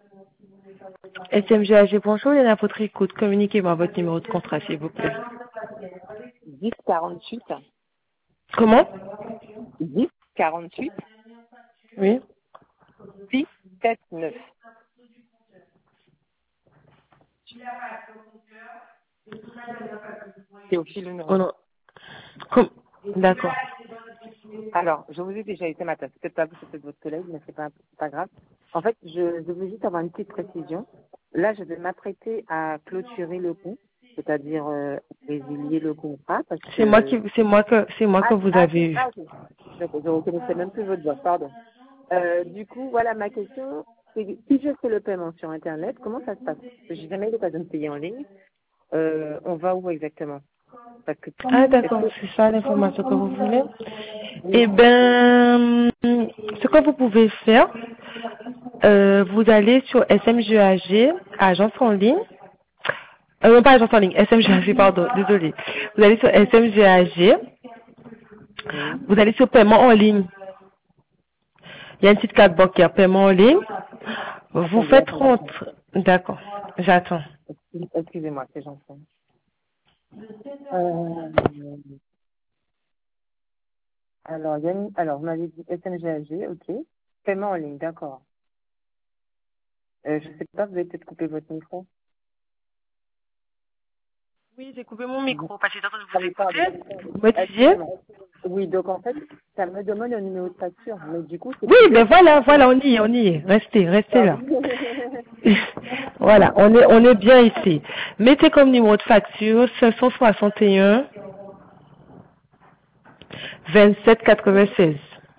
SMGAG, bonjour, il y en a à votre écoute. Communiquez-moi votre numéro de contrat, s'il vous plaît. 10 48. Comment? 10 48. Oui. 6 7 9. Théophile numéro. Oh non. D'accord. Alors, je vous ai déjà été matin. C'est peut-être pas vous, c'est peut-être votre collègue, mais c'est pas grave. En fait, je veux juste avoir une petite précision. Là, je vais m'apprêter à clôturer le compte, c'est-à-dire résilier le contrat. Parce que... C'est moi que vous avez eu. Ok. D'accord, je ne reconnaissais même plus votre voix, pardon. Du coup, voilà ma question. C'est, si je fais le paiement sur Internet, comment ça se passe? Parce que j'ai jamais eu l'occasion de payer en ligne. On va où exactement? Parce que... Ah d'accord, c'est ça l'information que vous voulez. Eh ben, ce que vous pouvez faire, vous allez sur SMGAG, agence en ligne. Non, pas agence en ligne, SMGAG, pardon, désolé. Vous allez sur SMGAG, vous allez sur paiement en ligne. Il y a une petite carte bancaire, paiement en ligne. Vous faites rentrer. D'accord, j'attends. Excusez-moi, c'est gentil. Alors, vous m'avez dit SMGAG, ok. Paiement en ligne, d'accord. Je sais pas, vous avez peut-être coupé votre micro. Oui, j'ai coupé mon micro parce que j'ai entendu vous Pardon. écouter. Vous me disiez? Oui, donc en fait, ça me demande un numéro de facture, mais du coup, c'est... Oui, ben voilà, on y est. Restez là. Voilà, on est bien ici. Mettez comme numéro de facture 561 27 96.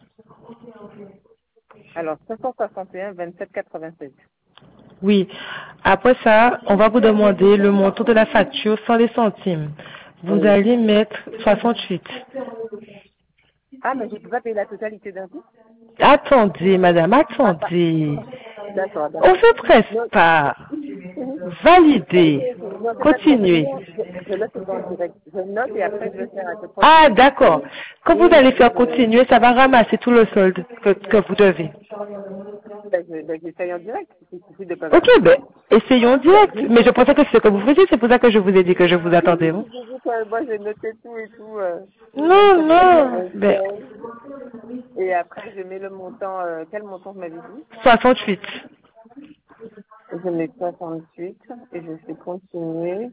Alors, 561 27 96. Oui. Après ça, on va vous demander le montant de la facture sans les centimes. Vous allez mettre 68. Ah, mais je ne peux pas payer la totalité d'un coup? Attendez, madame, attendez. D'accord. On se presse pas. Validez. Continuez. Je note en direct. Je note et après je vais faire un peu. Ah, d'accord. Quand vous allez faire continuer, ça va ramasser tout le solde que vous devez. J'essaye en direct. Ok, ben, essayons en direct. Mais je pensais que c'est ce que vous faisiez, c'est pour ça que je vous ai dit que je vous attendais. Hein. Moi, j'ai noté tout et tout. Non. Ben, et après, je mets le montant. Quel montant vous m'avez dit? 68. Je mets 68 et je fais continuer.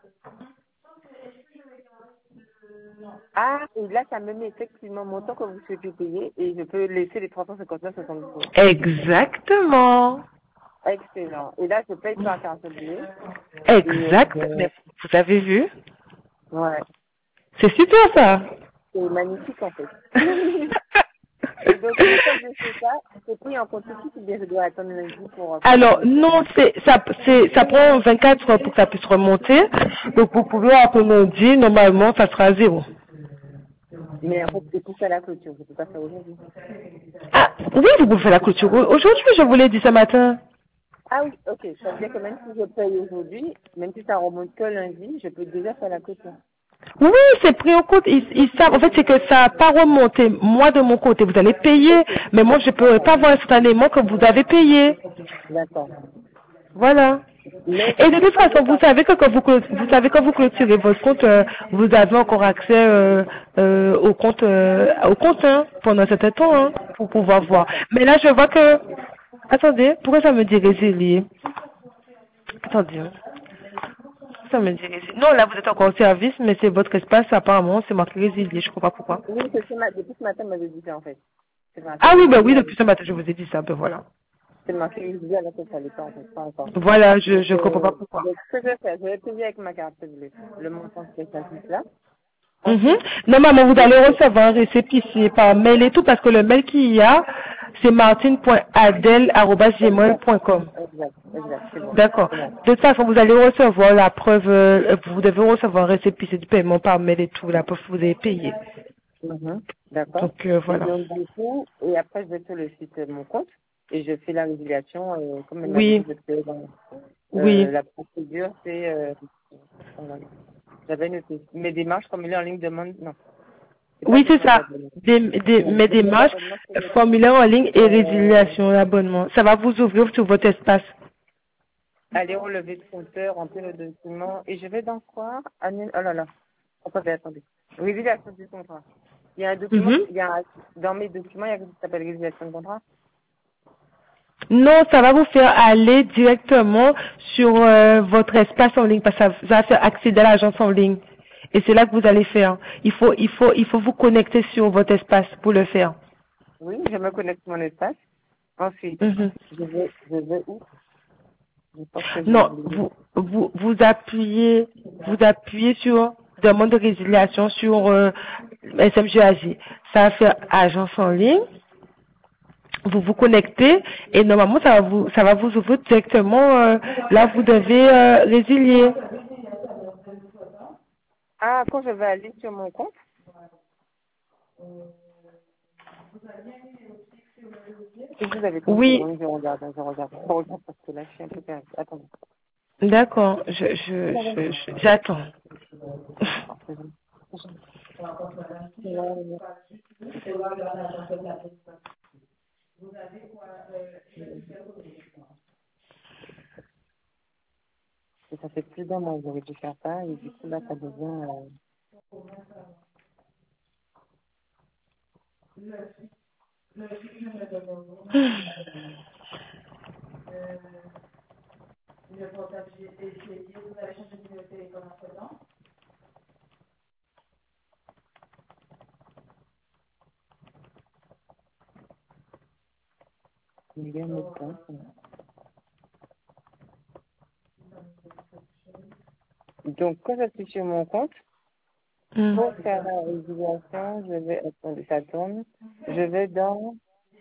Ah, et là, ça me met effectivement le montant que vous souhaitez payer et je peux laisser les 359,73. Exactement. Excellent. Et là, je paye par carte bleue. Exact. Mais vous avez vu? Ouais. C'est super ça. C'est magnifique en fait. Et donc, une fois que je fais ça, c'est pris en compte tout de suite ou bien je dois attendre lundi pour... Alors, non, ça prend 24 heures pour que ça puisse remonter. Donc, vous pouvez appeler lundi, normalement, ça sera à 0. Mais en fait, c'est pour ça la clôture, je ne peux pas faire aujourd'hui. Ah, oui, vous pouvez faire la clôture. Aujourd'hui, je vous l'ai dit ce matin. Ah oui, ok. Ça veut dire que même si je paye aujourd'hui, même si ça remonte que lundi, je peux déjà faire la clôture. Oui, c'est pris en compte. Ils savent. En fait, c'est que ça n'a pas remonté. Moi, de mon côté, vous allez payer. Mais moi, je ne pourrais pas voir instantanément que vous avez payé. D'accord. Voilà. Et de toute façon, vous savez que quand vous clôturez votre compte, vous avez encore accès au compte hein, pendant un certain temps hein, pour pouvoir voir. Mais là, je vois que... Attendez, pourquoi ça me dit résilier? Attendez. Ça me dit résilier. Non, là, vous êtes encore au service, mais c'est votre espace, apparemment, c'est marqué résilier. Je ne comprends pas pourquoi. Oui, depuis ce matin, on m'avait dit ça en fait. Ah oui, ben oui, depuis ce matin, je vous ai dit ça, ben voilà. C'est marqué résilier alors que ça l'est pas en fait, pas encore. Voilà, je ne comprends pas pourquoi. Donc, ce que je vais faire, je vais payer avec ma carte bleue le montant qui est affiché là. Normalement, vous allez recevoir un récépissé par mail et tout, parce que le mail qu'il y a, c'est martine.adel@gmail.com. Exact. Bon. D'accord. De toute façon, vous allez recevoir la preuve, vous devez recevoir un récépissé du paiement par mail et tout, la preuve que vous avez payé. D'accord. Donc, voilà. Et donc, du coup, et après, je vais sur le site de mon compte et je fais la résiliation, comme elle m'a Oui. dit, je fais dans, Oui. la procédure, c'est, j'avais noté. Mes démarches, formulaire en ligne, demande, non. Oui, c'est ça. Mes démarches, formulaire en ligne et résiliation d'abonnement. Ça va vous ouvrir sur votre espace. aller relever le compteur, remplir le document. Et je vais dans quoi? Oh là là. Attendez. Résiliation du contrat. Il y a un document, Mhm. dans mes documents, il y a quelque chose qui s'appelle résiliation de contrat. Non, ça va vous faire aller directement sur votre espace en ligne parce que ça va faire accéder à l'agence en ligne. Et c'est là que vous allez faire. Il faut vous connecter sur votre espace pour le faire. Oui, je me connecte sur mon espace. Ensuite, Mhm. je vais où? Je pense que j'ai Non, oublié. vous appuyez sur demande de résiliation sur SMGAG. Ça va faire agence en ligne. Vous vous connectez et normalement ça va vous ouvrir directement là où vous devez résilier. Ah, quand je vais aller sur mon compte? Si vous avez 30 Oui, secondes, je regarde. Je regarde parce que là, je suis un peu perdue. Attendez. d'accord. J'attends. Et ça fait plus d'un mois que j'aurais dû faire ça, et du coup, là, ça devient... une guerre de temps. Donc, quand je suis sur mon compte, Hmm. pour faire la résiliation, je vais... Attendez, ça tourne. Je vais dans...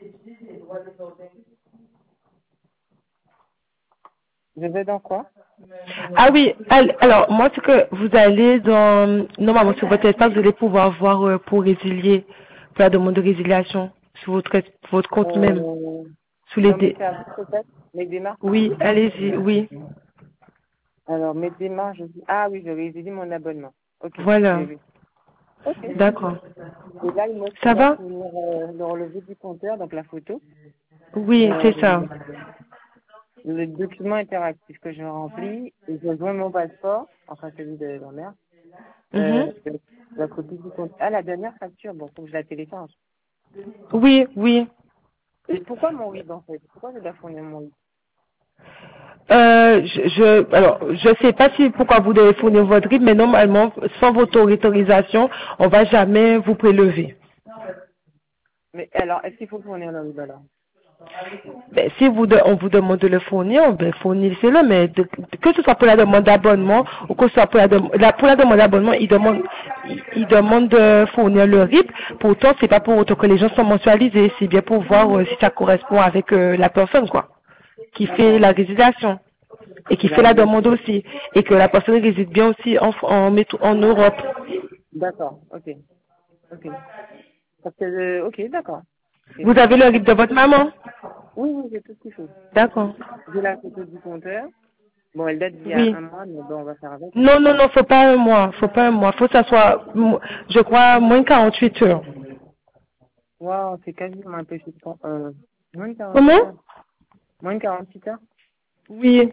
Je vais dans quoi? Ah oui, alors moi ce que vous allez dans normalement sur votre espace, vous allez pouvoir voir pour résilier, pour la demande de résiliation sur votre compte même, Euh, sous les dans mes dé. services, peut-être? Mes démarches? Oui, allez-y, oui. Alors, mes démarches, ah oui, je résilie mon abonnement. Ok, j'ai Voilà. vu. Ok. D'accord. Et là, il me Ça doit va? fournir le relevé du compteur, donc la photo. Oui, c'est ça. Euh, le document interactif que je remplis, et je joins mon passeport, enfin celui de ma mère, Mhm. la copie du compte. Ah, la dernière facture, bon, faut que je la télécharge. Oui, oui. Et pourquoi mon RIB, en fait? Pourquoi je dois fournir mon RIB? Alors, je sais pas si pourquoi vous devez fournir votre RIB, mais normalement, sans votre autorisation, on va jamais vous prélever. Mais alors, est-ce qu'il faut fournir le RIB alors? Ben, si on vous demande de le fournir, ben, fournissez-le, mais que ce soit pour la demande d'abonnement ou que ce soit pour la demande d'abonnement, il demande de fournir le RIB. Pourtant, c'est pas pour autant que les gens sont mensualisés, c'est bien pour voir si ça correspond avec la personne, quoi, qui fait D'accord. la résiliation et qui Et fait la la RIB. demande aussi, et que la personne réside bien aussi en Europe. D'accord, ok. Ok. Parce que, ok, d'accord. Ok. Vous avez le RIB de votre maman? Oui, oui, j'ai tout ce qu'il faut. D'accord. J'ai la photo du compteur. Bon, elle date d'il y a Oui. un mois, mais bon, on va faire avec. Hein. Non, non, non, faut pas un mois, faut pas un mois, faut que ça soit, je crois, moins de 48 heures. Wow, c'est quasiment un peu chiant. Moins de 48 Comment? heures. Moins de 48 heures? Oui.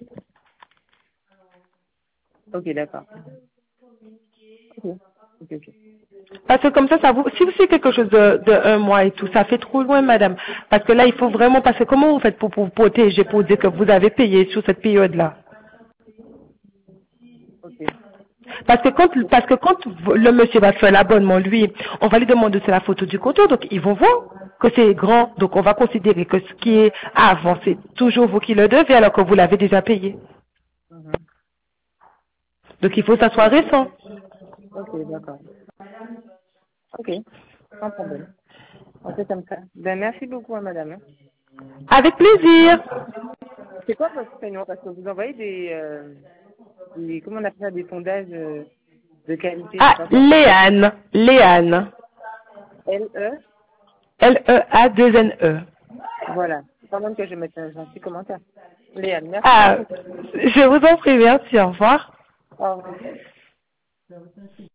Ok, d'accord. Ok, ok, ok. Parce que comme ça si vous faites quelque chose de un mois et tout, ça fait trop loin, madame. Parce que là, il faut vraiment, parce que comment vous faites pour vous protéger, pour dire que vous avez payé sur cette période-là? Ok. Parce que quand le monsieur va faire l'abonnement, lui, on va lui demander de faire la photo du compteur, donc ils vont voir que c'est grand, donc on va considérer que ce qui est avant, c'est toujours vous qui le devez, alors que vous l'avez déjà payé. Mhm. Donc il faut que ça soit récent. Ok, d'accord. Ok, sans problème. On fait comme ça. Ben, merci beaucoup, hein, madame. Hein. Avec plaisir. C'est quoi votre prénom? Parce que vous envoyez comment on appelle ça, des sondages de qualité, c'est Ah, pas quoi? Léane. Léane. L-E? Leadne. Voilà. C'est pas même que je mette un gentil commentaire. Léa, merci Ah, beaucoup. je vous en prie, merci, au revoir. Au revoir.